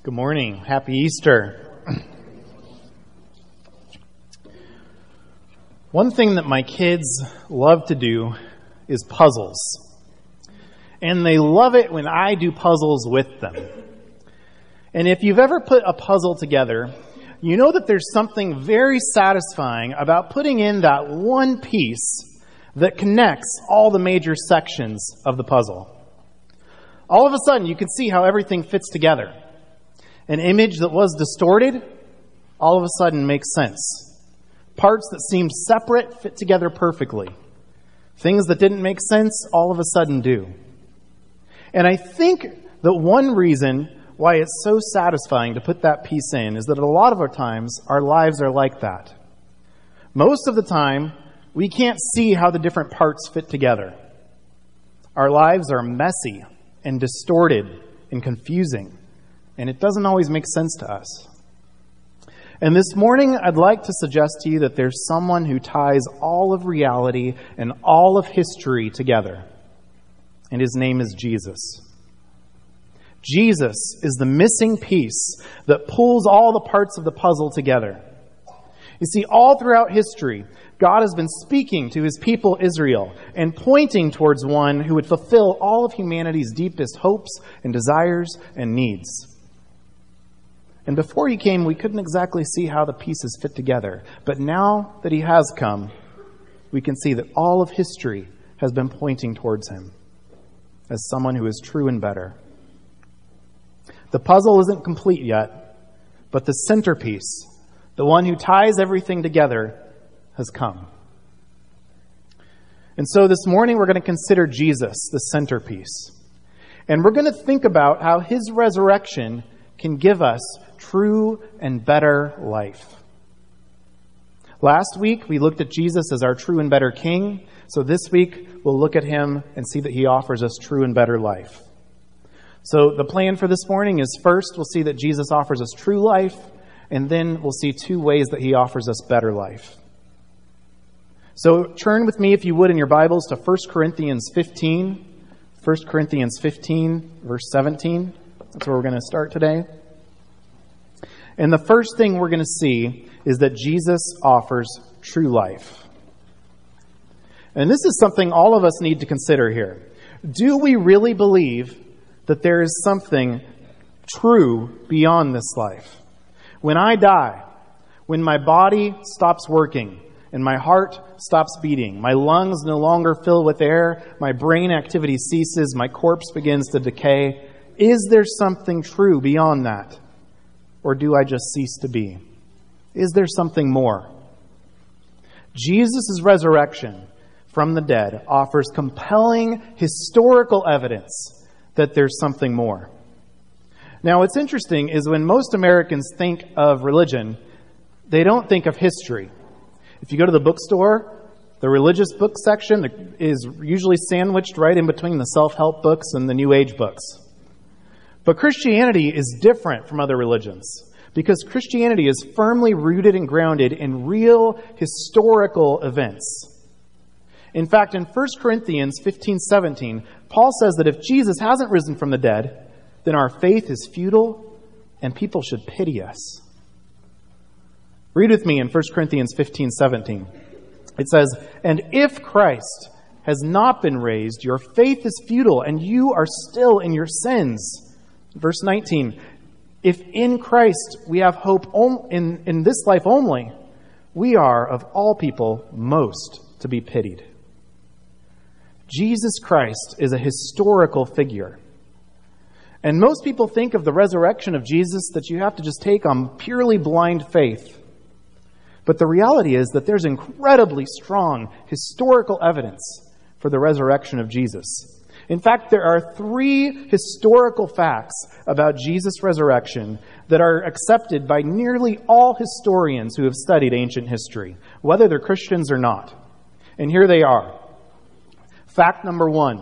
Good morning. Happy Easter. One thing that my kids love to do is puzzles. And they love it when I do puzzles with them. And if you've ever put a puzzle together, you know that there's something very satisfying about putting in that one piece that connects all the major sections of the puzzle. All of a sudden, you can see how everything fits together. An image that was distorted, all of a sudden makes sense. Parts that seemed separate fit together perfectly. Things that didn't make sense, all of a sudden do. And I think that one reason why it's so satisfying to put that piece in is that a lot of our times, our lives are like that. Most of the time, we can't see how the different parts fit together. Our lives are messy and distorted and confusing. And it doesn't always make sense to us. And this morning, I'd like to suggest to you that there's someone who ties all of reality and all of history together. And his name is Jesus. Jesus is the missing piece that pulls all the parts of the puzzle together. You see, all throughout history, God has been speaking to his people Israel and pointing towards one who would fulfill all of humanity's deepest hopes and desires and needs. And before he came, we couldn't exactly see how the pieces fit together. But now that he has come, we can see that all of history has been pointing towards him as someone who is true and better. The puzzle isn't complete yet, but the centerpiece, the one who ties everything together, has come. And so this morning we're going to consider Jesus, the centerpiece. And we're going to think about how his resurrection can give us true and better life. Last week, we looked at Jesus as our true and better King. So this week, we'll look at him and see that he offers us true and better life. So the plan for this morning is first, we'll see that Jesus offers us true life, and then we'll see two ways that he offers us better life. So turn with me, if you would, in your Bibles to 1 Corinthians 15. 1 Corinthians 15, verse 17. That's where we're going to start today. And the first thing we're going to see is that Jesus offers true life. And this is something all of us need to consider here. Do we really believe that there is something true beyond this life? When I die, when my body stops working and my heart stops beating, my lungs no longer fill with air, my brain activity ceases, my corpse begins to decay, is there something true beyond that? Or do I just cease to be? Is there something more? Jesus' resurrection from the dead offers compelling historical evidence that there's something more. Now, what's interesting is when most Americans think of religion, they don't think of history. If you go to the bookstore, the religious book section is usually sandwiched right in between the self-help books and the New Age books. But Christianity is different from other religions because Christianity is firmly rooted and grounded in real historical events. In fact, in 1 Corinthians 15:17, Paul says that if Jesus hasn't risen from the dead, then our faith is futile and people should pity us. Read with me in 1 Corinthians 15:17. It says, "And if Christ has not been raised, your faith is futile and you are still in your sins." Verse 19, "If in Christ we have hope in this life only, we are of all people most to be pitied." Jesus Christ is a historical figure. And most people think of the resurrection of Jesus that you have to just take on purely blind faith. But the reality is that there's incredibly strong historical evidence for the resurrection of Jesus. In fact, there are 3 historical facts about Jesus' resurrection that are accepted by nearly all historians who have studied ancient history, whether they're Christians or not. And here they are. Fact number 1.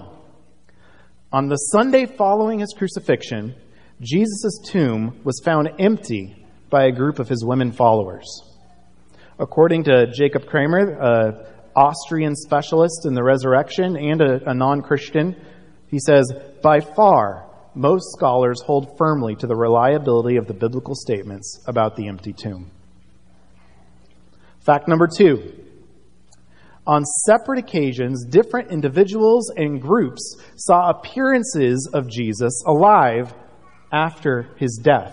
On the Sunday following his crucifixion, Jesus' tomb was found empty by a group of his women followers. According to Jacob Kramer, an Austrian specialist in the resurrection and a non-Christian, he says, by far, most scholars hold firmly to the reliability of the biblical statements about the empty tomb. Fact number 2. On separate occasions, different individuals and groups saw appearances of Jesus alive after his death.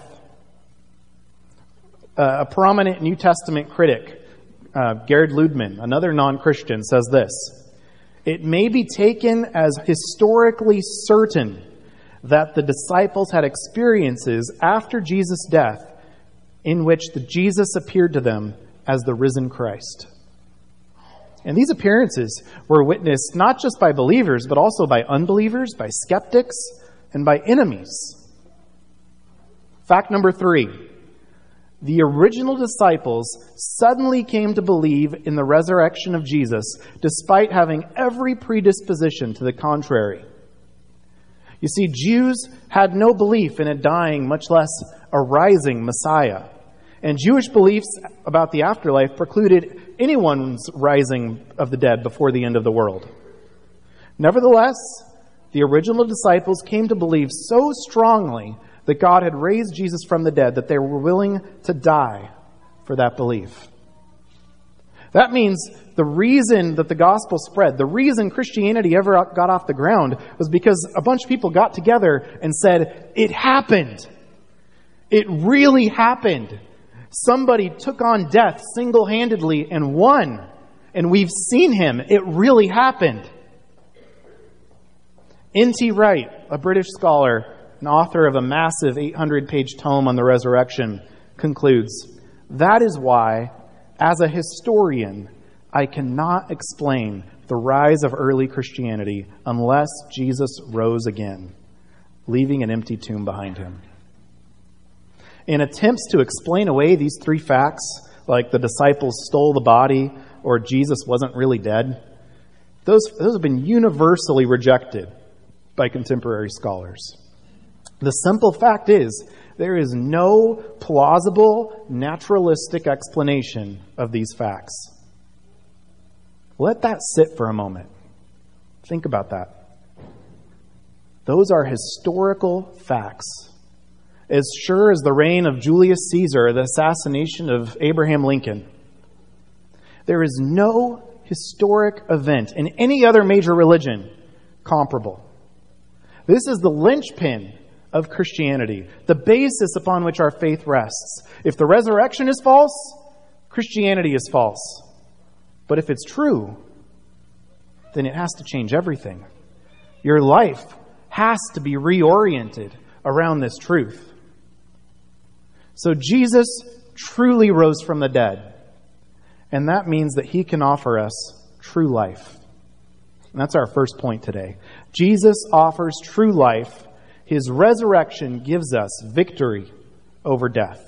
A prominent New Testament critic, Gerhard Ludman, another non-Christian, says this: "It may be taken as historically certain that the disciples had experiences after Jesus' death in which Jesus appeared to them as the risen Christ." And these appearances were witnessed not just by believers, but also by unbelievers, by skeptics, and by enemies. Fact number 3. The original disciples suddenly came to believe in the resurrection of Jesus, despite having every predisposition to the contrary. You see, Jews had no belief in a dying, much less a rising Messiah. And Jewish beliefs about the afterlife precluded anyone's rising of the dead before the end of the world. Nevertheless, the original disciples came to believe so strongly that God had raised Jesus from the dead that they were willing to die for that belief. That means the reason that the gospel spread, the reason Christianity ever got off the ground, was because a bunch of people got together and said, "It happened. It really happened. Somebody took on death single-handedly and won. And we've seen him. It really happened." N.T. Wright, a British scholar and author of a massive 800-page tome on the resurrection, concludes, "That is why, as a historian, I cannot explain the rise of early Christianity unless Jesus rose again, leaving an empty tomb behind him." In attempts to explain away these 3 facts, like the disciples stole the body or Jesus wasn't really dead, those have been universally rejected by contemporary scholars. The simple fact is, there is no plausible, naturalistic explanation of these facts. Let that sit for a moment. Think about that. Those are historical facts. As sure as the reign of Julius Caesar or the assassination of Abraham Lincoln. There is no historic event in any other major religion comparable. This is the linchpin of Christianity, the basis upon which our faith rests. If the resurrection is false, Christianity is false. But if it's true, then it has to change everything. Your life has to be reoriented around this truth. So Jesus truly rose from the dead. And that means that he can offer us true life. And that's our first point today. Jesus offers true life. His resurrection gives us victory over death.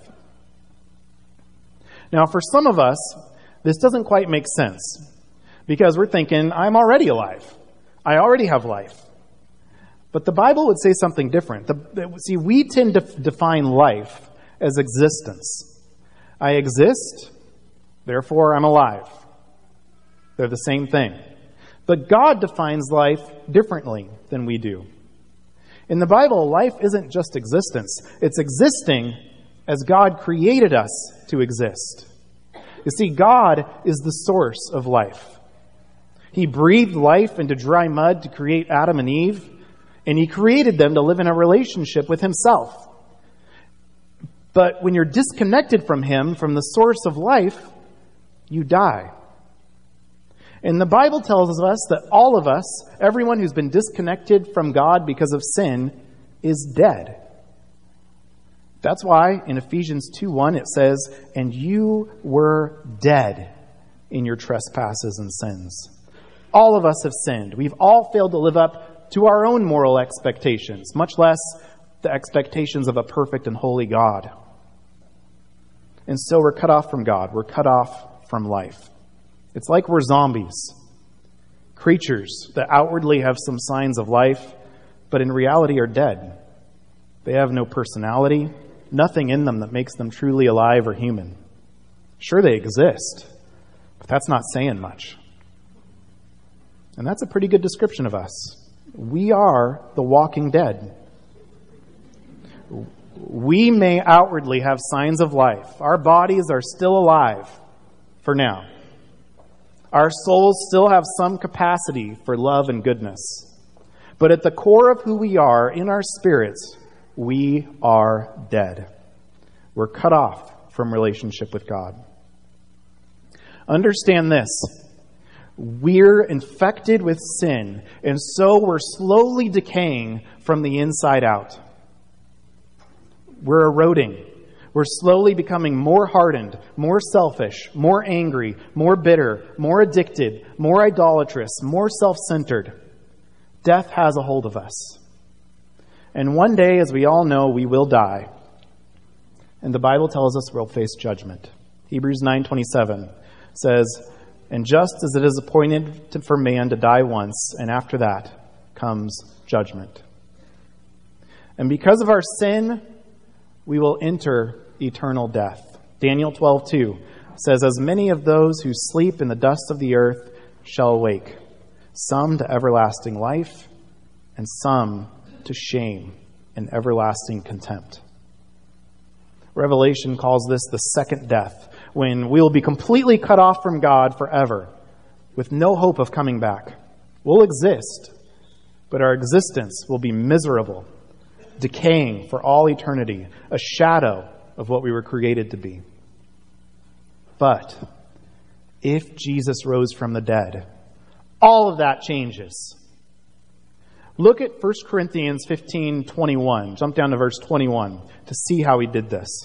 Now, for some of us, this doesn't quite make sense. Because we're thinking, I'm already alive. I already have life. But the Bible would say something different. See, we tend to define life as existence. I exist, therefore I'm alive. They're the same thing. But God defines life differently than we do. In the Bible, life isn't just existence. It's existing as God created us to exist. You see, God is the source of life. He breathed life into dry mud to create Adam and Eve, and he created them to live in a relationship with himself. But when you're disconnected from him, from the source of life, you die. And the Bible tells us that all of us, everyone who's been disconnected from God because of sin, is dead. That's why in Ephesians 2:1 it says, "And you were dead in your trespasses and sins." All of us have sinned. We've all failed to live up to our own moral expectations, much less the expectations of a perfect and holy God. And so we're cut off from God. We're cut off from life. It's like we're zombies. Creatures that outwardly have some signs of life, but in reality are dead. They have no personality, nothing in them that makes them truly alive or human. Sure, they exist, but that's not saying much. And that's a pretty good description of us. We are the walking dead. We may outwardly have signs of life. Our bodies are still alive for now. Our souls still have some capacity for love and goodness. But at the core of who we are, in our spirits, we are dead. We're cut off from relationship with God. Understand this. We're infected with sin, and so we're slowly decaying from the inside out. We're eroding. We're slowly becoming more hardened, more selfish, more angry, more bitter, more addicted, more idolatrous, more self-centered. Death has a hold of us. And one day, as we all know, we will die. And the Bible tells us we'll face judgment. Hebrews 9:27 says, "And just as it is appointed for man to die once, and after that comes judgment." And because of our sin, we will enter eternal death. Daniel 12:2 says, "As many of those who sleep in the dust of the earth shall awake, some to everlasting life, and some to shame and everlasting contempt." Revelation calls this the second death, when we will be completely cut off from God forever, with no hope of coming back. We'll exist, but our existence will be miserable, decaying for all eternity, a shadow of what we were created to be. But if Jesus rose from the dead, all of that changes. Look at 1 Corinthians 15:21. Jump down to verse 21 to see how he did this.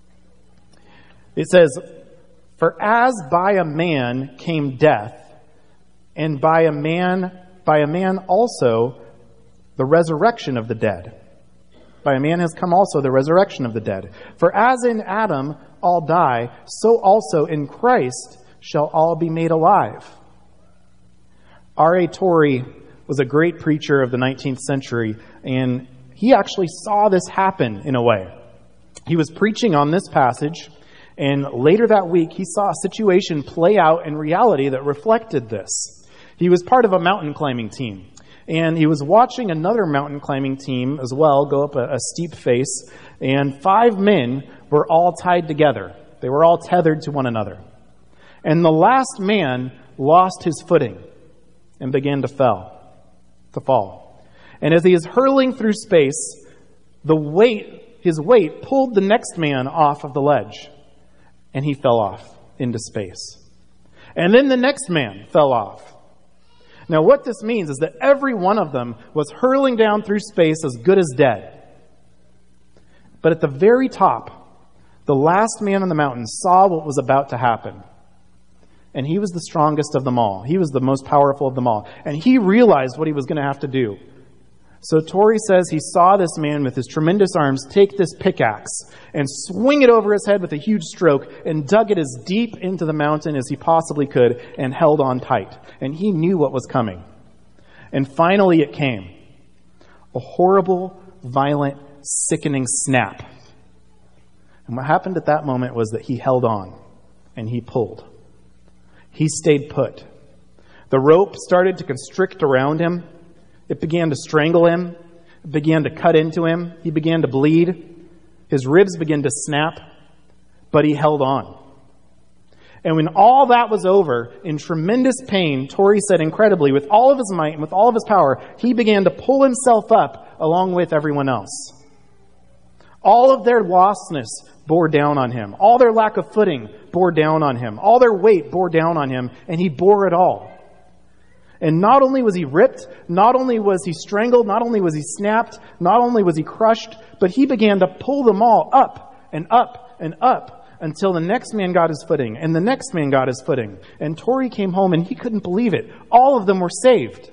It says, "For as by a man came death, and by a man also the resurrection of the dead. By a man has come also the resurrection of the dead. For as in Adam all die, so also in Christ shall all be made alive." R.A. Torrey was a great preacher of the 19th century, and he actually saw this happen in a way. He was preaching on this passage, and later that week he saw a situation play out in reality that reflected this. He was part of a mountain climbing team, and he was watching another mountain climbing team as well go up a steep face, and 5 men were all tied together. They were all tethered to one another. And the last man lost his footing and began to fall. And as he is hurling through space, his weight pulled the next man off of the ledge, and he fell off into space. And then the next man fell off. Now what this means is that every one of them was hurling down through space as good as dead. But at the very top, the last man on the mountain saw what was about to happen. And he was the strongest of them all. He was the most powerful of them all. And he realized what he was going to have to do. So Torrey says he saw this man with his tremendous arms take this pickaxe and swing it over his head with a huge stroke and dug it as deep into the mountain as he possibly could and held on tight. And he knew what was coming. And finally it came. A horrible, violent, sickening snap. And what happened at that moment was that he held on and he pulled. He stayed put. The rope started to constrict around him. It began to strangle him. It began to cut into him. He began to bleed. His ribs began to snap, but he held on. And when all that was over, in tremendous pain, Torrey said incredibly, with all of his might and with all of his power, he began to pull himself up along with everyone else. All of their lostness bore down on him. All their lack of footing bore down on him. All their weight bore down on him, and he bore it all. And not only was he ripped, not only was he strangled, not only was he snapped, not only was he crushed, but he began to pull them all up and up and up until the next man got his footing, and the next man got his footing. And Torrey came home, and he couldn't believe it. All of them were saved.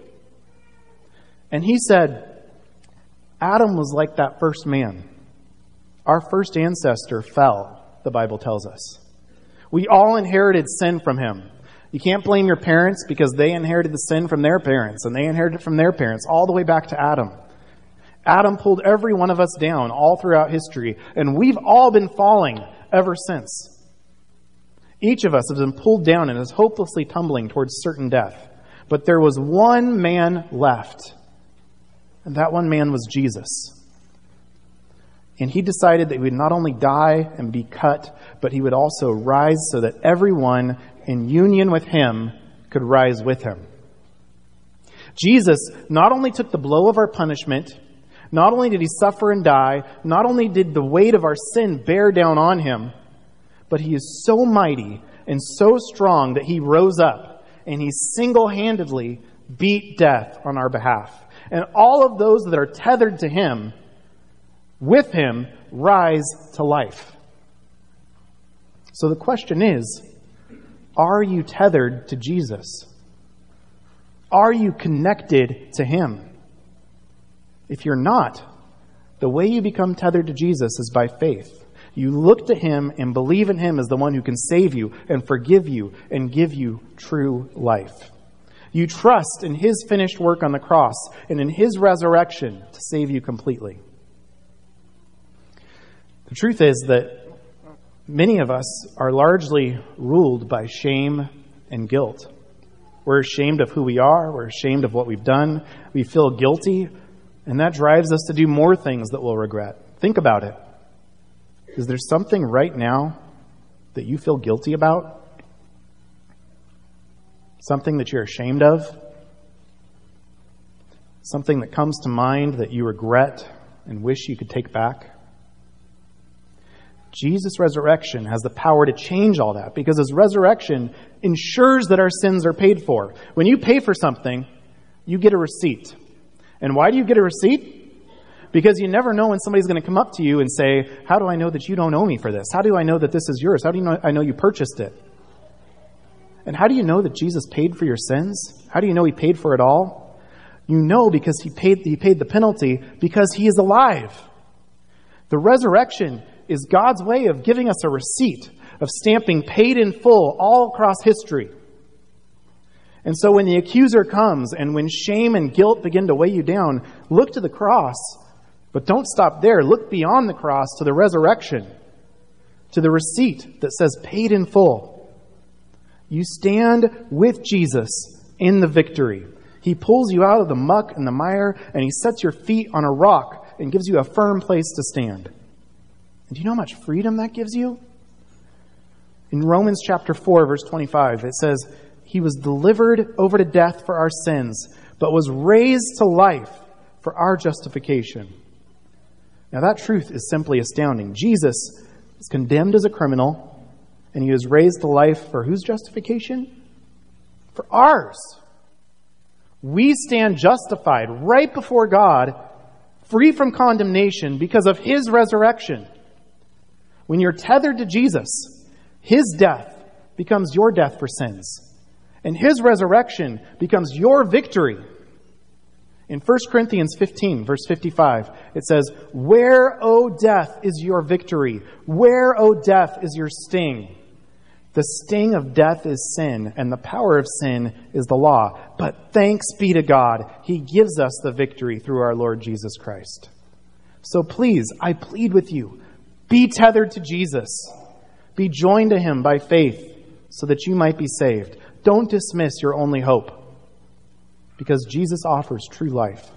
And he said, Adam was like that first man. Our first ancestor fell, the Bible tells us. We all inherited sin from him. You can't blame your parents because they inherited the sin from their parents, and they inherited it from their parents, all the way back to Adam. Adam pulled every one of us down all throughout history, and we've all been falling ever since. Each of us has been pulled down and is hopelessly tumbling towards certain death. But there was one man left, and that one man was Jesus. And he decided that he would not only die and be cut, but he would also rise so that everyone in union with him could rise with him. Jesus not only took the blow of our punishment, not only did he suffer and die, not only did the weight of our sin bear down on him, but he is so mighty and so strong that he rose up and he single-handedly beat death on our behalf. And all of those that are tethered to him, with him, rise to life. So the question is, are you tethered to Jesus? Are you connected to him? If you're not, the way you become tethered to Jesus is by faith. You look to him and believe in him as the one who can save you and forgive you and give you true life. You trust in his finished work on the cross and in his resurrection to save you completely. The truth is that many of us are largely ruled by shame and guilt. We're ashamed of who we are. We're ashamed of what we've done. We feel guilty, and that drives us to do more things that we'll regret. Think about it. Is there something right now that you feel guilty about? Something that you're ashamed of? Something that comes to mind that you regret and wish you could take back? Jesus' resurrection has the power to change all that because his resurrection ensures that our sins are paid for. When you pay for something, you get a receipt. And why do you get a receipt? Because you never know when somebody's going to come up to you and say, how do I know that you don't owe me for this? How do I know that this is yours? How do you know I know you purchased it? And how do you know that Jesus paid for your sins? How do you know he paid for it all? You know because he paid the penalty because he is alive. The resurrection is God's way of giving us a receipt, of stamping paid in full all across history. And so when the accuser comes and when shame and guilt begin to weigh you down, look to the cross, but don't stop there. Look beyond the cross to the resurrection, to the receipt that says paid in full. You stand with Jesus in the victory. He pulls you out of the muck and the mire, and he sets your feet on a rock and gives you a firm place to stand. And do you know how much freedom that gives you? In Romans chapter 4, verse 25, it says, he was delivered over to death for our sins, but was raised to life for our justification. Now that truth is simply astounding. Jesus is condemned as a criminal, and he was raised to life for whose justification? For ours. We stand justified right before God, free from condemnation because of his resurrection. When you're tethered to Jesus, his death becomes your death for sins. And his resurrection becomes your victory. In 1 Corinthians 15, verse 55, it says, where, O death, is your victory? Where, O death, is your sting? The sting of death is sin, and the power of sin is the law. But thanks be to God, he gives us the victory through our Lord Jesus Christ. So please, I plead with you, be tethered to Jesus. Be joined to him by faith so that you might be saved. Don't dismiss your only hope because Jesus offers true life.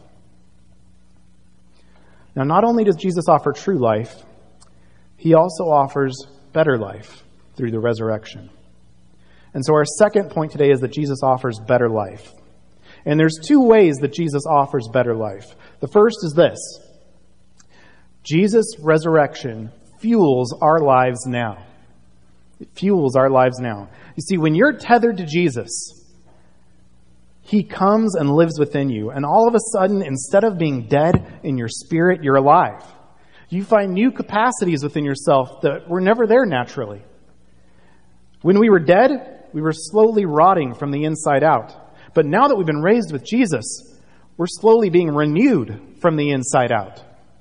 Now, not only does Jesus offer true life, he also offers better life through the resurrection. And so our second point today is that Jesus offers better life. And there's two ways that Jesus offers better life. The first is this. Jesus' resurrection fuels our lives now. It fuels our lives now. You see, when you're tethered to Jesus, he comes and lives within you. And all of a sudden, instead of being dead in your spirit, you're alive. You find new capacities within yourself that were never there naturally. When we were dead, we were slowly rotting from the inside out. But now that we've been raised with Jesus, we're slowly being renewed from the inside out.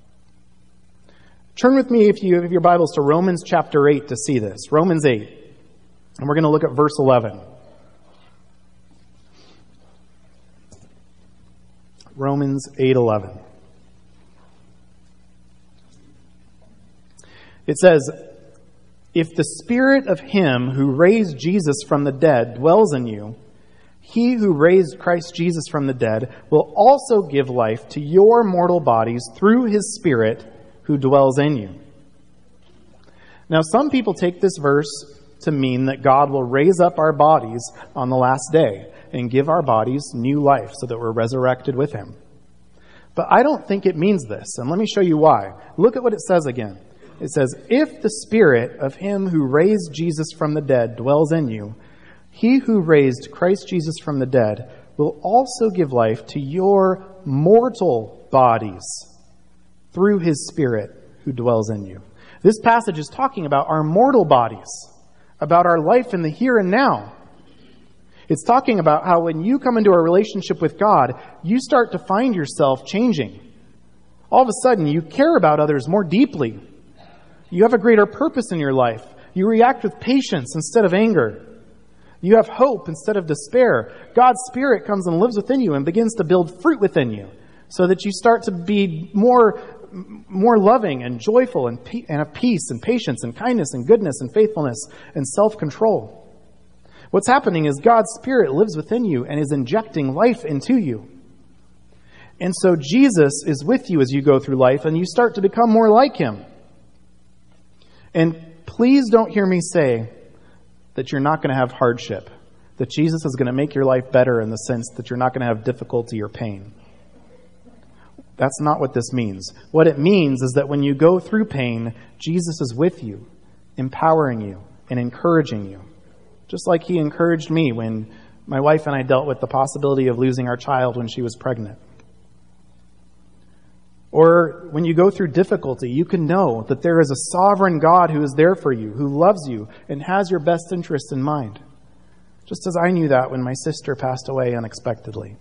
Turn with me, if you have your Bibles, to Romans chapter 8 to see this. Romans 8. And we're going to look at verse 11. Romans 8:11. It says, if the spirit of him who raised Jesus from the dead dwells in you, he who raised Christ Jesus from the dead will also give life to your mortal bodies through his Spirit who who dwells in you. Now, some people take this verse to mean that God will raise up our bodies on the last day and give our bodies new life so that we're resurrected with him. But I don't think it means this, and let me show you why. Look at what it says again. It says, if the Spirit of him who raised Jesus from the dead dwells in you, he who raised Christ Jesus from the dead will also give life to your mortal bodies through his Spirit who dwells in you. This passage is talking about our mortal bodies, about our life in the here and now. It's talking about how when you come into a relationship with God, you start to find yourself changing. All of a sudden, you care about others more deeply. You have a greater purpose in your life. You react with patience instead of anger. You have hope instead of despair. God's Spirit comes and lives within you and begins to build fruit within you so that you start to be more loving and joyful and have peace and patience and kindness and goodness and faithfulness and self-control. What's happening is God's Spirit lives within you and is injecting life into you. And so Jesus is with you as you go through life and you start to become more like him. And please don't hear me say that you're not going to have hardship, that Jesus is going to make your life better in the sense that you're not going to have difficulty or pain. That's not what this means. What it means is that when you go through pain, Jesus is with you, empowering you and encouraging you. Just like he encouraged me when my wife and I dealt with the possibility of losing our child when she was pregnant. Or when you go through difficulty, you can know that there is a sovereign God who is there for you, who loves you and has your best interest in mind. Just as I knew that when my sister passed away unexpectedly.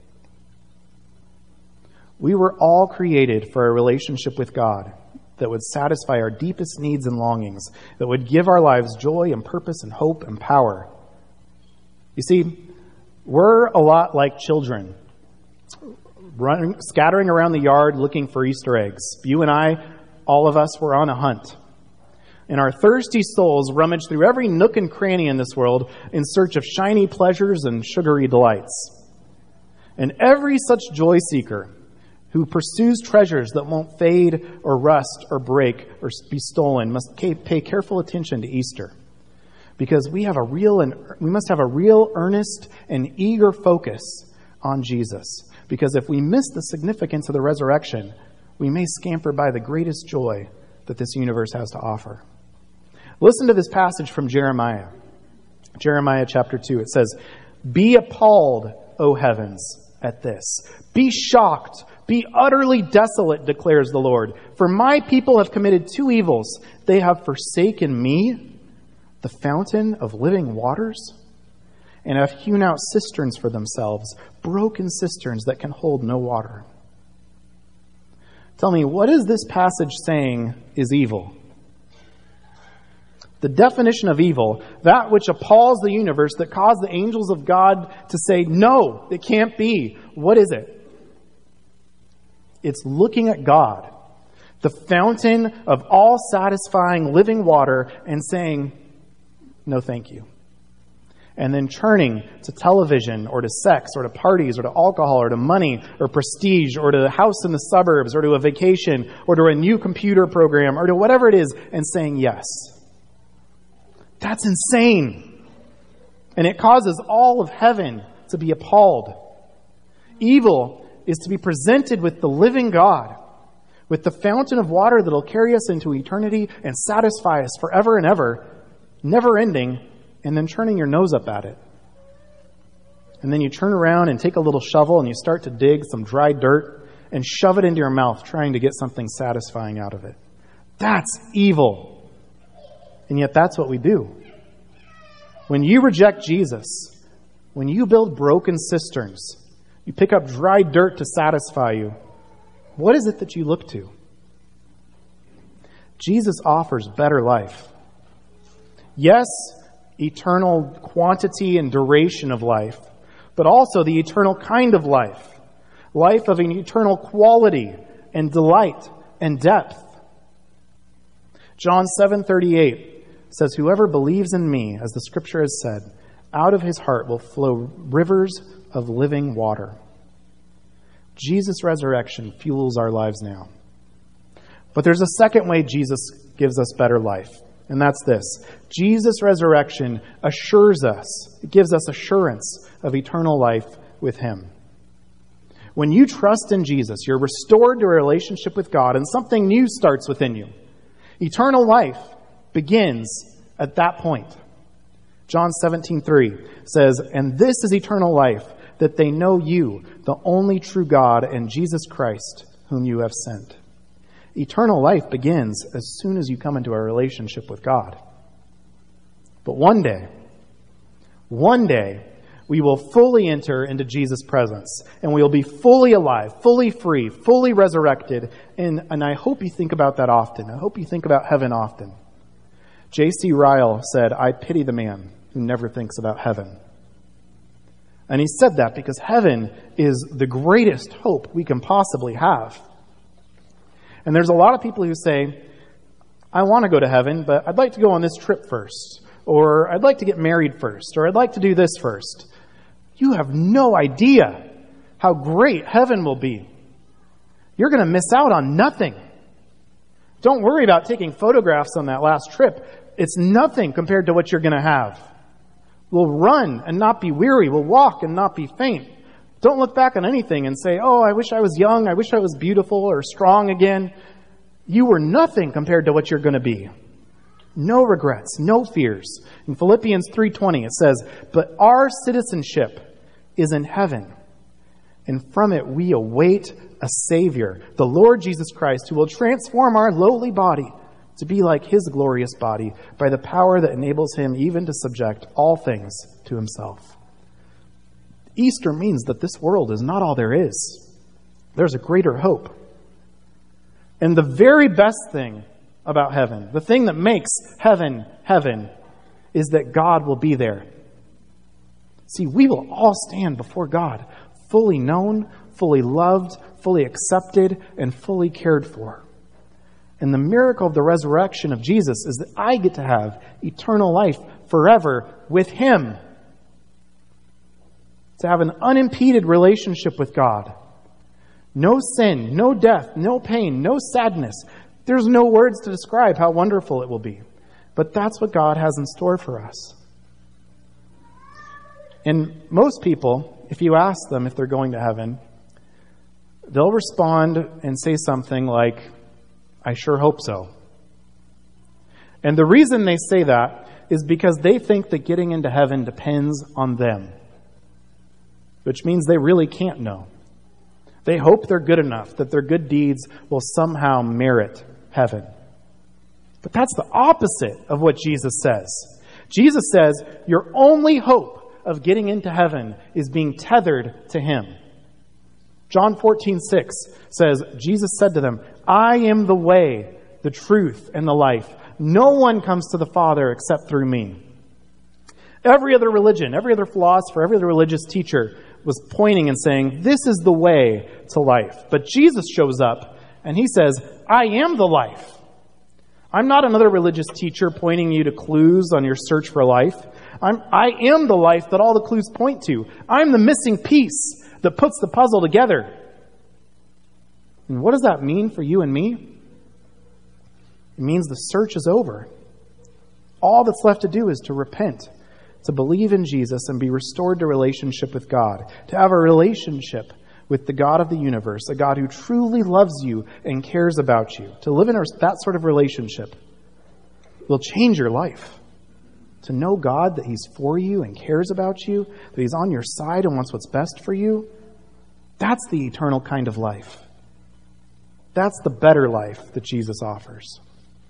We were all created for a relationship with God that would satisfy our deepest needs and longings, that would give our lives joy and purpose and hope and power. You see, we're a lot like children, scattering around the yard looking for Easter eggs. You and I, all of us, were on a hunt. And our thirsty souls rummage through every nook and cranny in this world in search of shiny pleasures and sugary delights. And every such joy seeker who pursues treasures that won't fade or rust or break or be stolen must pay careful attention to Easter. Because we must have a real earnest and eager focus on Jesus. Because if we miss the significance of the resurrection, we may scamper by the greatest joy that this universe has to offer. Listen to this passage from Jeremiah. Jeremiah chapter 2. It says, "Be appalled, O heavens, at this. Be shocked. Be utterly desolate, declares the Lord. For my people have committed two evils. They have forsaken me, the fountain of living waters, and have hewn out cisterns for themselves, broken cisterns that can hold no water." Tell me, what is this passage saying is evil? The definition of evil, that which appalls the universe, that caused the angels of God to say, no, it can't be. What is it? It's looking at God, the fountain of all satisfying living water, and saying, no, thank you. And then turning to television or to sex or to parties or to alcohol or to money or prestige or to the house in the suburbs or to a vacation or to a new computer program or to whatever it is and saying yes. That's insane. And it causes all of heaven to be appalled. Evil is to be presented with the living God, with the fountain of water that will carry us into eternity and satisfy us forever and ever, never ending, and then turning your nose up at it. And then you turn around and take a little shovel and you start to dig some dry dirt and shove it into your mouth, trying to get something satisfying out of it. That's evil. And yet that's what we do. When you reject Jesus, when you build broken cisterns, you pick up dry dirt to satisfy you, what is it that you look to? Jesus offers better life. Yes, eternal quantity and duration of life, but also the eternal kind of life. Life of an eternal quality and delight and depth. John 7:38 says, "Whoever believes in me, as the scripture has said, out of his heart will flow rivers of living water." Jesus' resurrection fuels our lives now. But there's a second way Jesus gives us better life, and that's this. Jesus' resurrection assures us, it gives us assurance of eternal life with him. When you trust in Jesus, you're restored to a relationship with God, and something new starts within you. Eternal life begins at that point. John 17:3 says, "And this is eternal life, that they know you, the only true God, and Jesus Christ, whom you have sent." Eternal life begins as soon as you come into a relationship with God. But one day, we will fully enter into Jesus' presence, and we will be fully alive, fully free, fully resurrected. And I hope you think about that often. I hope you think about heaven often. J.C. Ryle said, "I pity the man who never thinks about heaven." And he said that because heaven is the greatest hope we can possibly have. And there's a lot of people who say, "I want to go to heaven, but I'd like to go on this trip first. Or I'd like to get married first. Or I'd like to do this first." You have no idea how great heaven will be. You're going to miss out on nothing. Don't worry about taking photographs on that last trip. It's nothing compared to what you're going to have. We'll run and not be weary. We'll walk and not be faint. Don't look back on anything and say, "Oh, I wish I was young. I wish I was beautiful or strong again." You were nothing compared to what you're going to be. No regrets, no fears. In Philippians 3:20, it says, "But our citizenship is in heaven, and from it we await a Savior, the Lord Jesus Christ, who will transform our lowly body to be like his glorious body by the power that enables him even to subject all things to himself." Easter means that this world is not all there is. There's a greater hope. And the very best thing about heaven, the thing that makes heaven heaven, is that God will be there. See, we will all stand before God, fully known, fully loved, fully accepted, and fully cared for. And the miracle of the resurrection of Jesus is that I get to have eternal life forever with him. To have an unimpeded relationship with God. No sin, no death, no pain, no sadness. There's no words to describe how wonderful it will be. But that's what God has in store for us. And most people, if you ask them if they're going to heaven, they'll respond and say something like, "I sure hope so." And the reason they say that is because they think that getting into heaven depends on them, which means they really can't know. They hope they're good enough, that their good deeds will somehow merit heaven. But that's the opposite of what Jesus says. Jesus says your only hope of getting into heaven is being tethered to him. John 14:6 says, Jesus said to them, "I am the way, the truth, and the life. No one comes to the Father except through me." Every other religion, every other philosopher, every other religious teacher was pointing and saying, this is the way to life. But Jesus shows up and he says, "I am the life." I'm not another religious teacher pointing you to clues on your search for life. I am the life that all the clues point to. I'm the missing piece that puts the puzzle together. And what does that mean for you and me? It means the search is over. All that's left to do is to repent, to believe in Jesus and be restored to relationship with God, to have a relationship with the God of the universe, a God who truly loves you and cares about you. To live in that sort of relationship will change your life. To know God, that he's for you and cares about you, that he's on your side and wants what's best for you, that's the eternal kind of life. That's the better life that Jesus offers.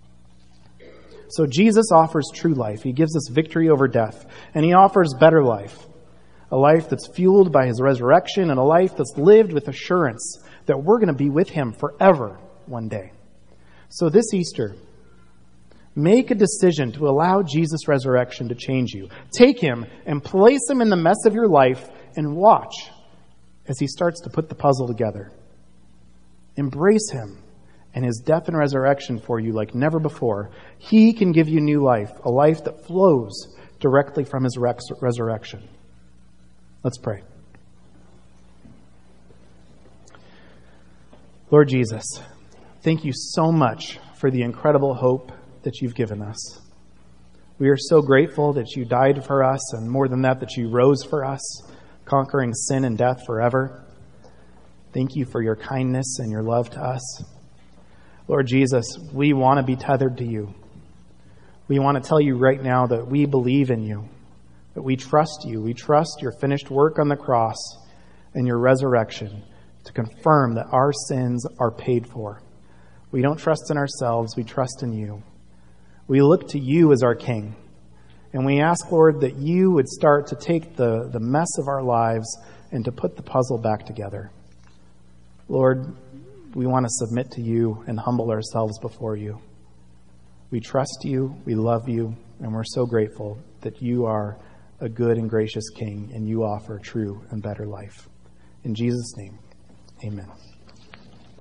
So Jesus offers true life. He gives us victory over death. And he offers better life. A life that's fueled by his resurrection and a life that's lived with assurance that we're going to be with him forever one day. So this Easter, make a decision to allow Jesus' resurrection to change you. Take him and place him in the mess of your life and watch as he starts to put the puzzle together. Embrace him and his death and resurrection for you like never before. He can give you new life, a life that flows directly from his resurrection. Let's pray. Lord Jesus, Thank you so much for the incredible hope that you've given us. We are so grateful that you died for us, and more than that you rose for us, conquering sin and death forever. Thank you for your kindness and your love to us. Lord Jesus, we want to be tethered to you. We want to tell you right now that we believe in you, that we trust you. We trust your finished work on the cross and your resurrection to confirm that our sins are paid for. We don't trust in ourselves, we trust in you. We look to you as our King. And we ask, Lord, that you would start to take the mess of our lives and to put the puzzle back together. Lord, we want to submit to you and humble ourselves before you. We trust you, we love you, and we're so grateful that you are a good and gracious King and you offer true and better life. In Jesus' name, amen.